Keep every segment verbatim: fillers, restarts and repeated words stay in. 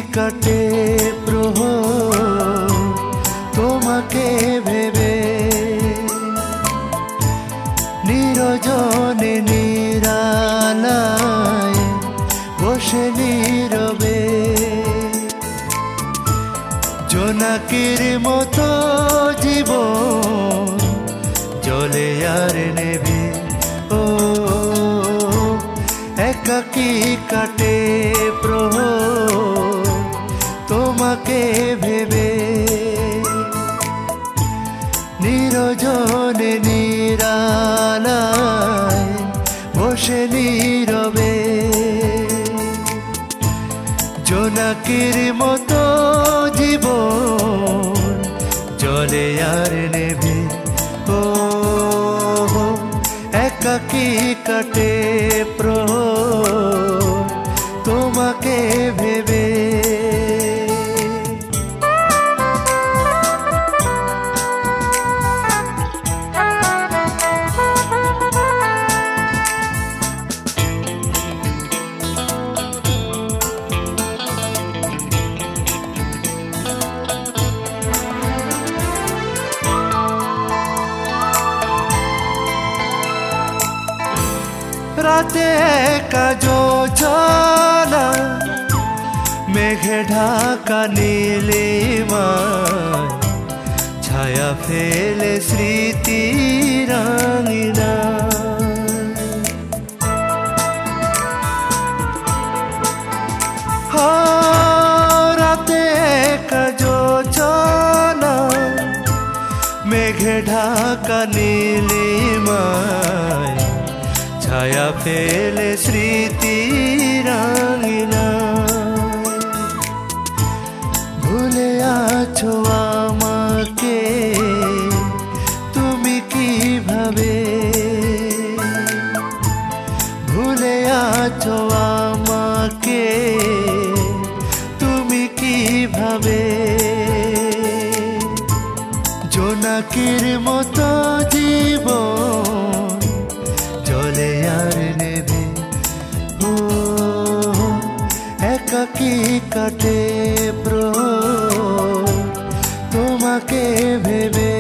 কাটে প্রহর তোমাকে ভেবে, নিরজনে নিরালায় বসে নীরবে, জোনাকির মতো জীবন জলে আর নেবে। ও একাকী কাটে প্রহর তোমাকে ভেবে, নিরজনে নিরালায় বসে নীরবে, জোনাকির মতো জীবন জলে আর নেবে। ও একাকী কাটে প্রহর তোমাকে ভেবে। রাতে একা যোজনা মেঘে ঢাকা নীলিমায়, ছায়া ফেলে স্মৃতি রাঙিনা। রাতে একা যোজনা মেঘে ঢাকা নীলিমায়, ছায়া ফেলে স্মৃতি রাঙিনা। ভুলে আছো আমাকে তুমি কিভাবে, ভুলে আছো আমাকে তুমি কিভাবে, জোনাকির মতো জীবন জলে আর নেবে। ও একাকী কাটে প্রহর তোমাকে ভেবে।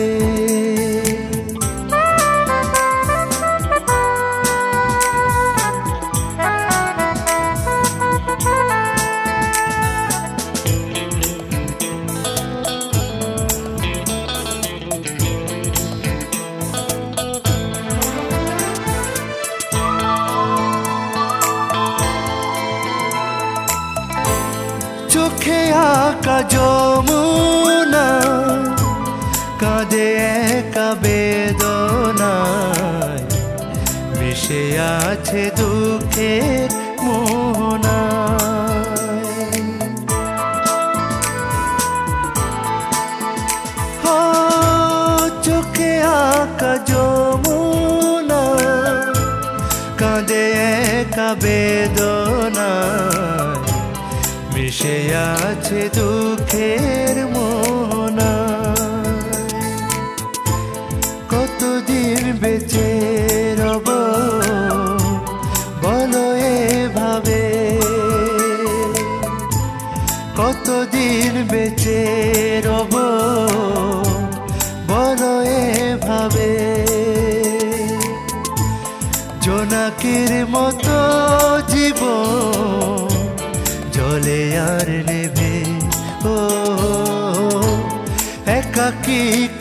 চোখে আঁকা যমুনা কাঁদে একা বেদনায়, মিশে আছে দুঃখের মোহনায়। ও চোখে আঁকা যমুনা কাঁদে একা বেদনায়, মিশে আছে দুঃখের মোহনা। কতদিন বেঁচে রব বলো এভাবে, কতদিন বেঁচে রব বলো এভাবে, জোনাকির মতো জীবন জলে আর নেবে। ও একাকী